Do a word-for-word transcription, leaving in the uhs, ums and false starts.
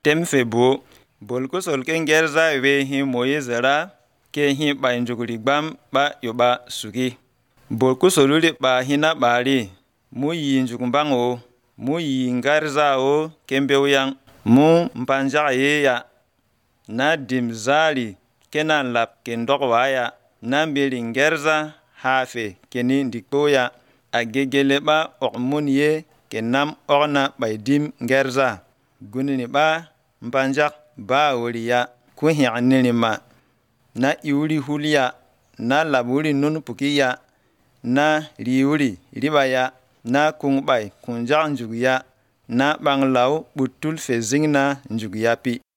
tem fe bo bol ko sol ken gerza we hi Moise ra ke hi ba njuguri gbam ba yo ba sugi bol ko solule ba hina bari mu yi njugumbango mu yi ngarza o kembe yang mu mpanja ye ya na dimzali kenan lap ken dogwa ya na mbeli ngerza hafe keni ndikpo ya agegele ba okmun ye kenam orna bay dim ngerza gunini ba mpanja ba woriya ku hi'anni ma na iuri huliya na laburi nun pukiya na riuri ribaya na kungbay kunjak njugiya na banglaw butul fe zingna njugiya pi